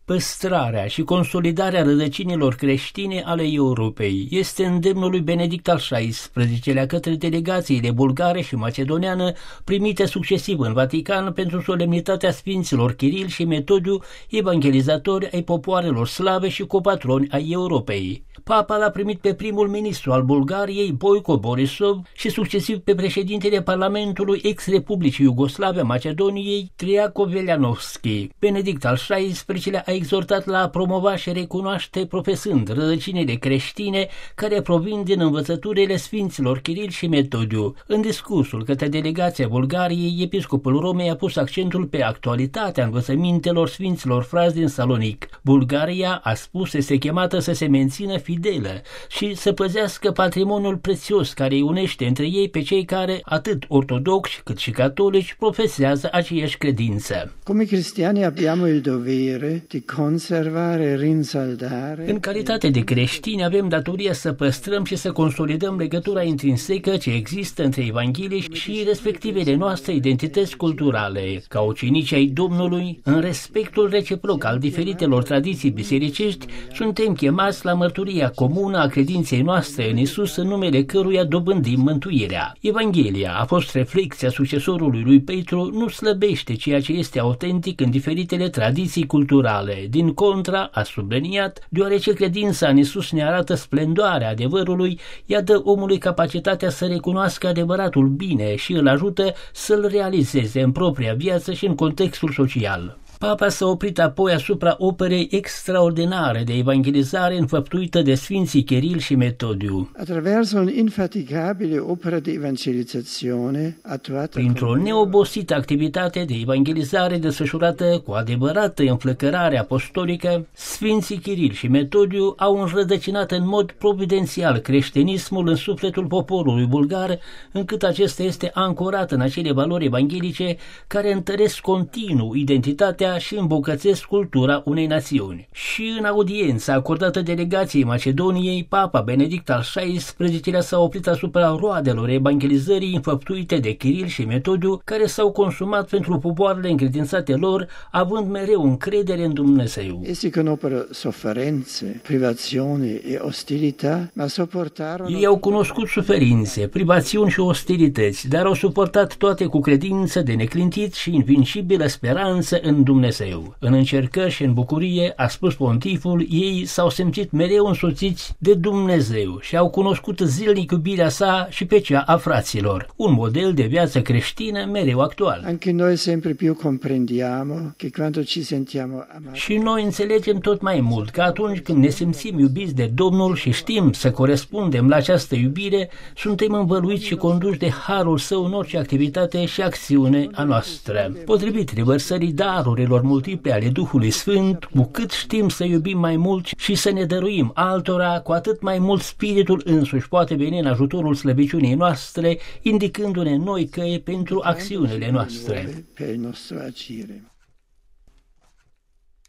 Păstrarea și consolidarea rădăcinilor creștine ale Europei este îndemnul lui Benedict al XVI-lea către delegațiile bulgare și macedoneană primite succesiv în Vatican pentru solemnitatea Sfinților Chiril și Metodiu, evangelizatori ai popoarelor slave și copatroni ai Europei. Papa l-a primit pe primul ministru al Bulgariei, Boico Borisov, și succesiv pe președintele Parlamentului ex-Republicii Iugoslave a Macedoniei, Triaco Velianovski. Benedict al XVI-lea a exhortat la a promova și recunoaște profesând rădăcinile creștine care provin din învățăturile Sfinților Chiril și Metodiu. În discursul către delegația Bulgariei, episcopul Romei a pus accentul pe actualitatea învățămintelor Sfinților frați din Salonic. Bulgaria, a spus, este chemată să se mențină fidelă și să păzească patrimoniul prețios care îi unește între ei pe cei care, atât ortodoxi cât și catolici, profesează aceeași credință. Come cristiani abbiamo il dovere di conservare, rinsaldare. În calitate de creștini avem datoria să păstrăm și să consolidăm legătura intrinsecă ce există între Evanghelii și respectivele noastre identități culturale. Ca ucenici ai Domnului, în respectul reciproc al diferitelor tradiții bisericești, suntem chemați la mărturia comună a credinței noastre în Isus, în numele căruia dobândim mântuirea. Evanghelia a fost reflecția succesorului lui Petru, nu slăbește ceea ce este autentic în diferitele tradiții culturale. Din contra, a subliniat, deoarece credința în Isus ne arată splendoarea adevărului, ea dă omului capacitatea să recunoască adevăratul bine și îl ajută să-l realizeze în propria viață și în contextul social. Papa s-a oprit apoi asupra operei extraordinare de evangelizare înfăptuită de Sfinții Chiril și Metodiu. Attraverso un'infaticabile opera di evangelizzazione attuata printr-o neobosită activitate de evangelizare desfășurată cu adevărată înflăcărare apostolică, Sfinții Chiril și Metodiu au înrădăcinat în mod providențial creștinismul în sufletul poporului bulgar, încât acesta este ancorat în acele valori evanghelice care întăresc continuu identitatea și îmbogățesc cultura unei națiuni. Și în audiența acordată delegației Macedoniei, Papa Benedict al XVI-lea s-a oprit asupra roadelor evangelizării înfăptuite de Chiril și Metodiu, care s-au consumat pentru popoarele încredințate lor, având mereu încredere în Dumnezeu. Essi conobbero sofferenze, privazioni e ostilità, ma sopportarono. Ei au cunoscut suferințe, privațiuni și ostilități, dar au suportat toate cu credință de neclintit și invincibilă speranță în Dumnezeu. În încercări și în bucurie, a spus pontiful, ei s-au simțit mereu însoțiți de Dumnezeu și au cunoscut zilnic iubirea sa și pe cea a fraților, un model de viață creștină mereu actual. Anche noi sempre più comprendiamo che quando ci sentiamo amati. Și noi înțelegem tot mai mult că atunci când ne simțim iubiți de Domnul și știm să corespundem la această iubire, suntem învăluiți și conduși de harul său în orice activitate și acțiune a noastră. Potrivit revărsării darurilor multiple ale Duhului Sfânt, cu cât știm să iubim mai mult și să ne dăruim altora, cu atât mai mult Spiritul însuși poate veni în ajutorul slăbiciunii noastre, indicându-ne noi căi pentru acțiunile noastre.